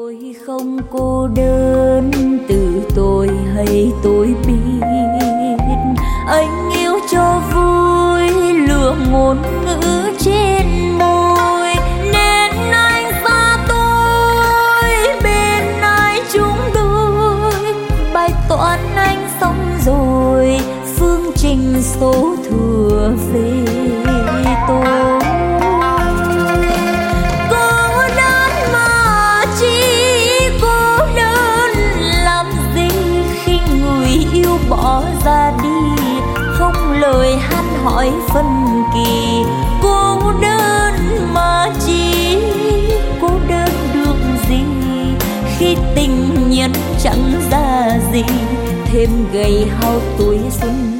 Tôi không cô đơn, từ tôi hay tôi biết anh yêu cho vui, lừa ngôn ngữ trên môi nên anh xa tôi bên ai chúng đôi. Bài toán anh xong rồi, phương trình số thừa về tôi. Bỏ ra đi không lời han hỏi phân kỳ, cô đơn mà chỉ cô đơn được gì khi tình nhân chẳng ra gì, thêm gầy hao tuổi xuân